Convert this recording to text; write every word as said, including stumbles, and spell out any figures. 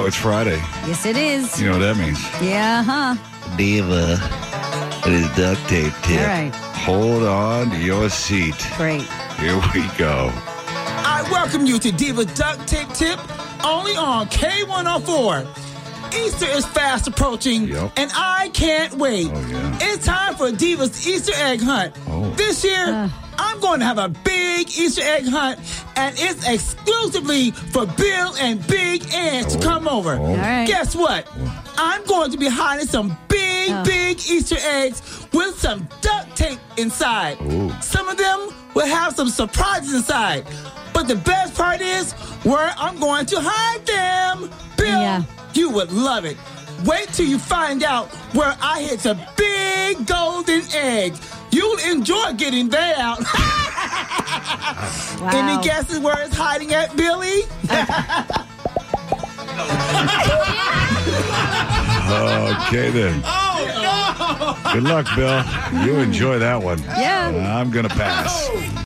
Oh, it's Friday. Yes, it is. You know what that means. Yeah, huh? Diva. It is duct tape tip. All right. Hold on to your seat. Great. Here we go. I welcome you to Diva Duct Tape Tip, only on K one oh four. Easter is fast approaching, Yep. and I can't wait. Oh, yeah. It's time for Diva's Easter egg hunt. Oh. This year, Uh. I'm going to have a big Easter egg hunt, and it's exclusively for Bill and Big Ed to Oh. come over. Oh. All right. Guess what? I'm going to be hiding some big, Oh. big Easter eggs with some duct tape inside. Ooh. Some of them will have some surprises inside. But the best part is where I'm going to hide them. Bill, Yeah. you would love it. Wait till you find out where I hid a big golden egg. You'll enjoy getting that out. Wow. Any guesses where it's hiding at, Billy? Okay, then. Oh, no! Good luck, Bill. You enjoy that one. Yeah. I'm going to pass.